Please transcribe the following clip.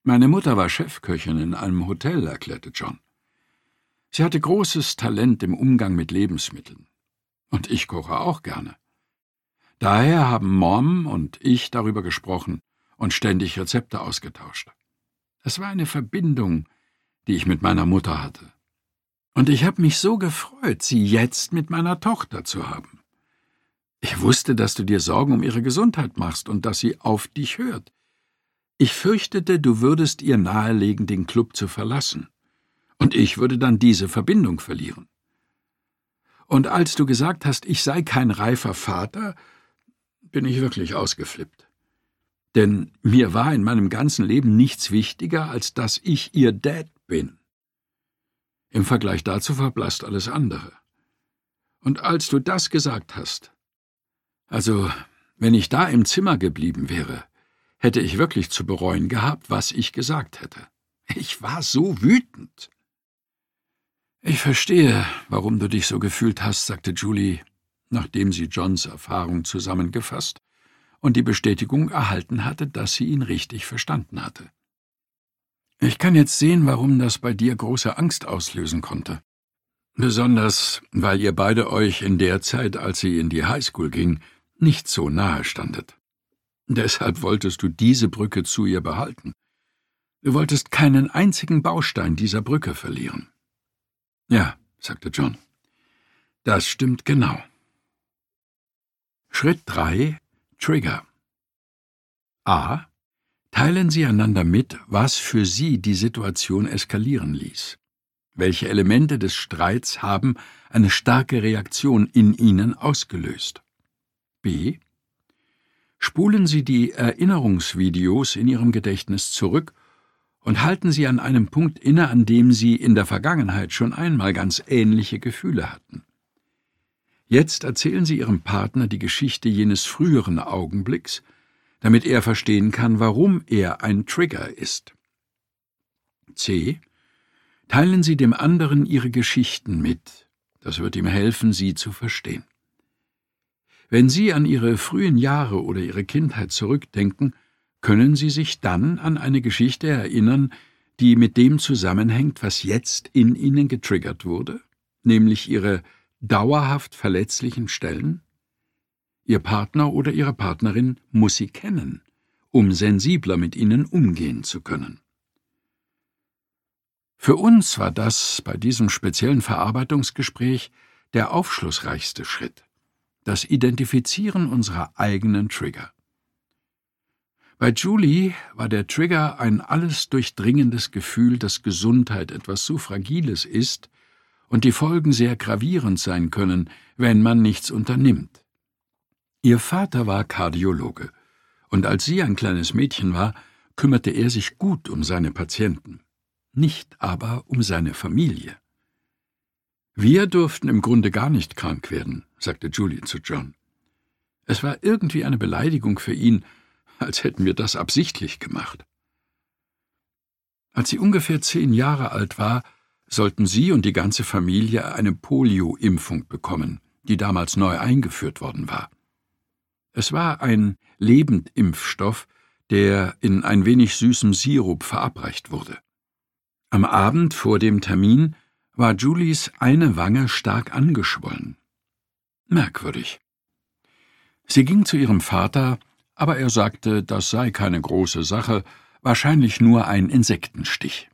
Meine Mutter war Chefköchin in einem Hotel, erklärte John. Sie hatte großes Talent im Umgang mit Lebensmitteln. Und ich koche auch gerne. Daher haben Mom und ich darüber gesprochen und ständig Rezepte ausgetauscht. Es war eine Verbindung, die ich mit meiner Mutter hatte. Und ich habe mich so gefreut, sie jetzt mit meiner Tochter zu haben. Ich wusste, dass du dir Sorgen um ihre Gesundheit machst und dass sie auf dich hört. Ich fürchtete, du würdest ihr nahelegen, den Club zu verlassen. Und ich würde dann diese Verbindung verlieren. Und als du gesagt hast, ich sei kein reifer Vater, bin ich wirklich ausgeflippt. Denn mir war in meinem ganzen Leben nichts wichtiger, als dass ich ihr Dad bin. Im Vergleich dazu verblasst alles andere. Und als du das gesagt hast, also wenn ich da im Zimmer geblieben wäre, hätte ich wirklich zu bereuen gehabt, was ich gesagt hätte. Ich war so wütend. »Ich verstehe, warum du dich so gefühlt hast«, sagte Julie, nachdem sie Johns Erfahrung zusammengefasst und die Bestätigung erhalten hatte, dass sie ihn richtig verstanden hatte. »Ich kann jetzt sehen, warum das bei dir große Angst auslösen konnte. Besonders, weil ihr beide euch in der Zeit, als sie in die Highschool ging, nicht so nahe standet. Deshalb wolltest du diese Brücke zu ihr behalten. Du wolltest keinen einzigen Baustein dieser Brücke verlieren.« »Ja«, sagte John, »das stimmt genau.« Schritt 3: Trigger. A. Teilen Sie einander mit, was für Sie die Situation eskalieren ließ. Welche Elemente des Streits haben eine starke Reaktion in Ihnen ausgelöst? B. Spulen Sie die Erinnerungsvideos in Ihrem Gedächtnis zurück und halten Sie an einem Punkt inne, an dem Sie in der Vergangenheit schon einmal ganz ähnliche Gefühle hatten. Jetzt erzählen Sie Ihrem Partner die Geschichte jenes früheren Augenblicks, damit er verstehen kann, warum er ein Trigger ist. C. Teilen Sie dem anderen Ihre Geschichten mit. Das wird ihm helfen, Sie zu verstehen. Wenn Sie an Ihre frühen Jahre oder Ihre Kindheit zurückdenken, können Sie sich dann an eine Geschichte erinnern, die mit dem zusammenhängt, was jetzt in Ihnen getriggert wurde, nämlich Ihre dauerhaft verletzlichen Stellen? Ihr Partner oder Ihre Partnerin muss Sie kennen, um sensibler mit Ihnen umgehen zu können. Für uns war das bei diesem speziellen Verarbeitungsgespräch der aufschlussreichste Schritt, das Identifizieren unserer eigenen Trigger. Bei Julie war der Trigger ein alles durchdringendes Gefühl, dass Gesundheit etwas so Fragiles ist und die Folgen sehr gravierend sein können, wenn man nichts unternimmt. Ihr Vater war Kardiologe, und als sie ein kleines Mädchen war, kümmerte er sich gut um seine Patienten, nicht aber um seine Familie. »Wir durften im Grunde gar nicht krank werden«, sagte Julie zu John. Es war irgendwie eine Beleidigung für ihn, als hätten wir das absichtlich gemacht. Als sie ungefähr 10 Jahre alt war, sollten sie und die ganze Familie eine Polio-Impfung bekommen, die damals neu eingeführt worden war. Es war ein Lebendimpfstoff, der in ein wenig süßem Sirup verabreicht wurde. Am Abend vor dem Termin war Julies eine Wange stark angeschwollen. Merkwürdig. Sie ging zu ihrem Vater, aber er sagte, das sei keine große Sache, wahrscheinlich nur ein Insektenstich.